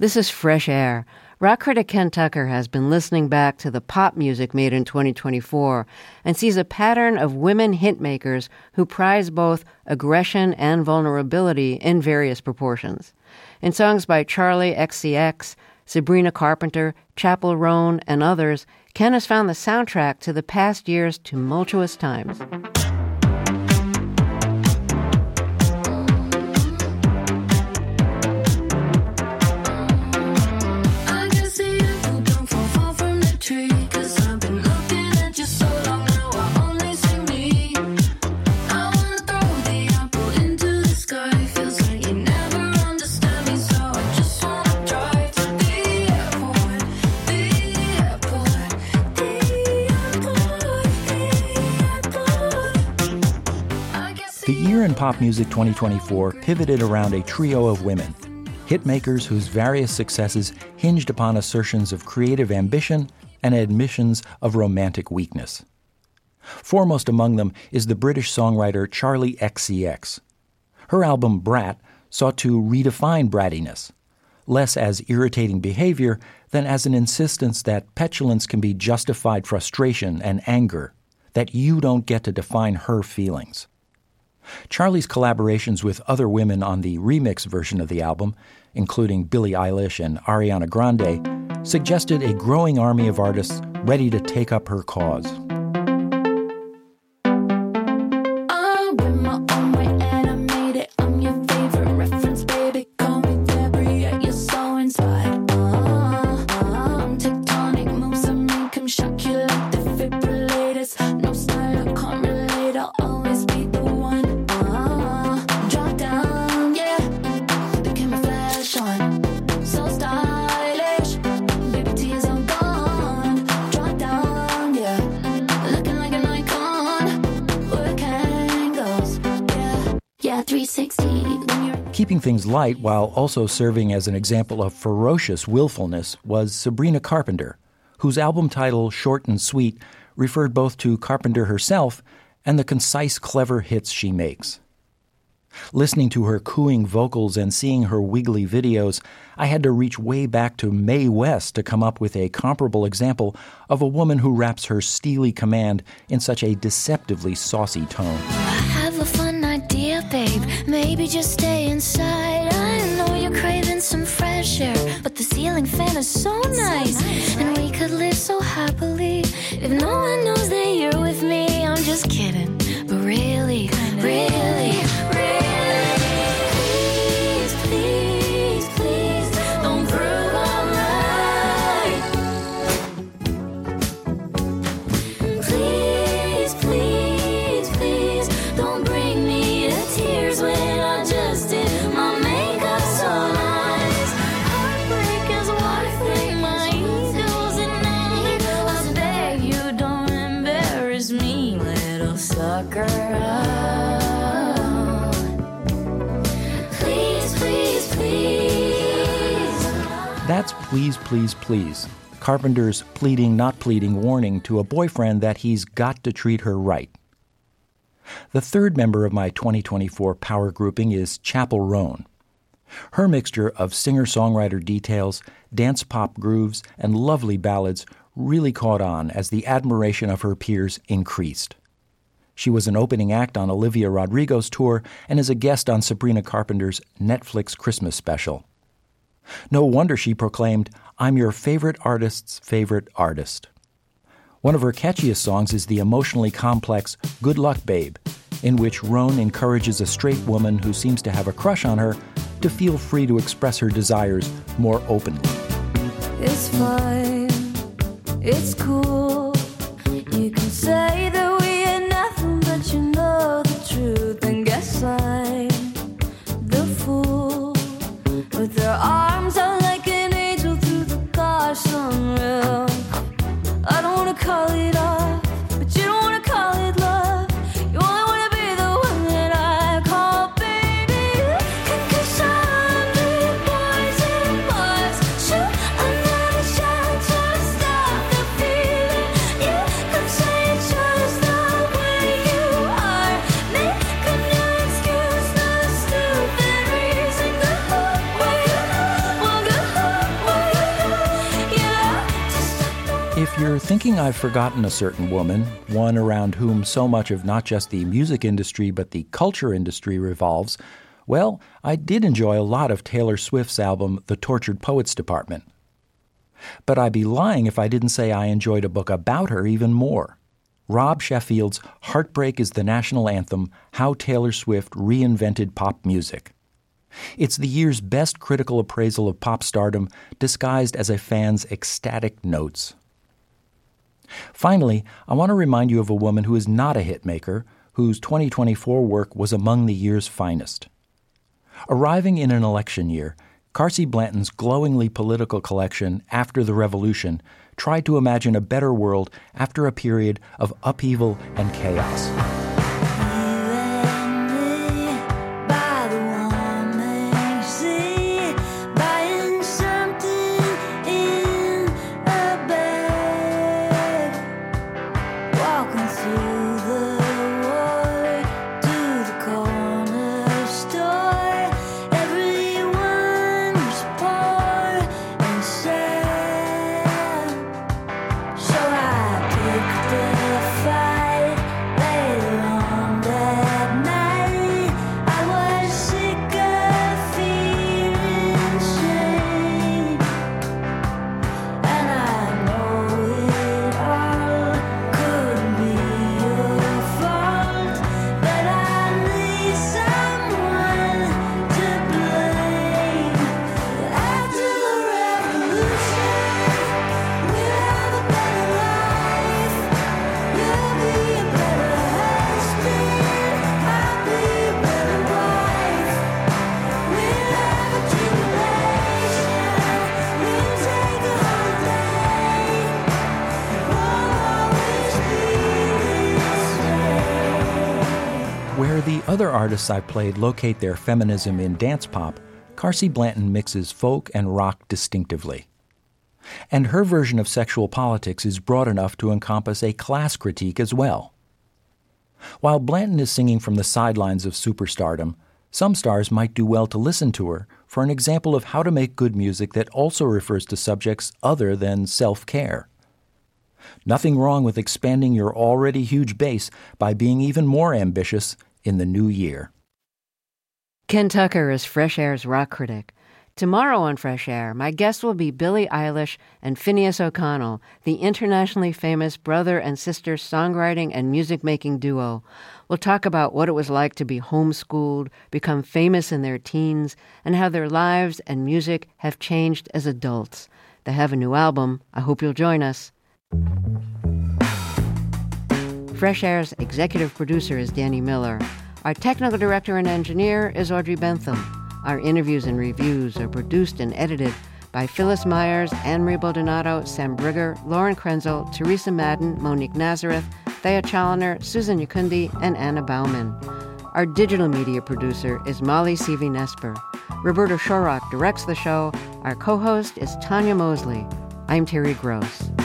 This is Fresh Air. Rock critic Ken Tucker has been listening back to the pop music made in 2024 and sees a pattern of women hitmakers who prize both aggression and vulnerability in various proportions. In songs by Charli XCX, Sabrina Carpenter, Chappell Roan, and others, Ken has found the soundtrack to the past year's tumultuous times. The Year in Pop Music 2024 pivoted around a trio of women, hitmakers whose various successes hinged upon assertions of creative ambition and admissions of romantic weakness. Foremost among them is the British songwriter Charli XCX. Her album Brat sought to redefine brattiness, less as irritating behavior than as an insistence that petulance can be justified frustration and anger, that you don't get to define her feelings. Charli's collaborations with other women on the remix version of the album, including Billie Eilish and Ariana Grande, suggested a growing army of artists ready to take up her cause. Keeping things light while also serving as an example of ferocious willfulness was Sabrina Carpenter, whose album title, Short and Sweet, referred both to Carpenter herself and the concise, clever hits she makes. Listening to her cooing vocals and seeing her wiggly videos, I had to reach way back to Mae West to come up with a comparable example of a woman who raps her steely command in such a deceptively saucy tone. I have a fun idea, babe. Maybe just stay inside. I know you're craving some fresh air, but the ceiling fan is so nice. And we could live so happily if no one knows that you're with me. I'm just kidding, but really, really, really. Please, please, please, don't prove I'm right. Please, please, please, don't bring me to tears when I just did my makeup so nice. Heartbreak is one thing, my ego's another. I beg you, don't embarrass me, little sucker. That's Please, Please, Please, Carpenter's pleading, not pleading warning to a boyfriend that he's got to treat her right. The third member of my 2024 power grouping is Chappell Roan. Her mixture of singer-songwriter details, dance-pop grooves, and lovely ballads really caught on as the admiration of her peers increased. She was an opening act on Olivia Rodrigo's tour and is a guest on Sabrina Carpenter's Netflix Christmas special. No wonder she proclaimed, "I'm your favorite artist's favorite artist." One of her catchiest songs is the emotionally complex Good Luck Babe, in which Roan encourages a straight woman who seems to have a crush on her to feel free to express her desires more openly. It's fine, it's cool. You can say that we ain't nothing, but you know the truth. And guess I'm the fool with her arms out like an angel through the car sunroof. I don't wanna call it off, but you don't wanna call it love. You only wanna be the one that I call baby. 'Cause I'm the boys and boys shoot another shot to stop the feeling. You could say it's just the way you are. Make a new excuse, not a stupid reason. Good luck, baby. If you're thinking I've forgotten a certain woman, one around whom so much of not just the music industry but the culture industry revolves, well, I did enjoy a lot of Taylor Swift's album, The Tortured Poets Department. But I'd be lying if I didn't say I enjoyed a book about her even more. Rob Sheffield's Heartbreak is the National Anthem, How Taylor Swift Reinvented Pop Music. It's the year's best critical appraisal of pop stardom, disguised as a fan's ecstatic notes. Finally, I want to remind you of a woman who is not a hitmaker, whose 2024 work was among the year's finest. Arriving in an election year, Carsie Blanton's glowingly political collection, After the Revolution, tried to imagine a better world after a period of upheaval and chaos. Where the other artists I played locate their feminism in dance pop, Carsie Blanton mixes folk and rock distinctively. And her version of sexual politics is broad enough to encompass a class critique as well. While Blanton is singing from the sidelines of superstardom, some stars might do well to listen to her for an example of how to make good music that also refers to subjects other than self-care. Nothing wrong with expanding your already huge base by being even more ambitious in the new year. Ken Tucker is Fresh Air's rock critic. Tomorrow on Fresh Air, my guests will be Billie Eilish and Phineas O'Connell, the internationally famous brother and sister songwriting and music-making duo. We'll talk about what it was like to be homeschooled, become famous in their teens, and how their lives and music have changed as adults. They have a new album. I hope you'll join us. Fresh Air's executive producer is Danny Miller. Our technical director and engineer is Audrey Bentham. Our interviews and reviews are produced and edited by Phyllis Myers, Anne-Marie Baldonado, Sam Brigger, Lauren Krenzel, Teresa Madden, Monique Nazareth, Thea Challoner, Susan Yakundi, and Anna Bauman. Our digital media producer is Molly Seavey-Nesper. Roberta Shorrock directs the show. Our co-host is Tanya Mosley. I'm Terry Gross.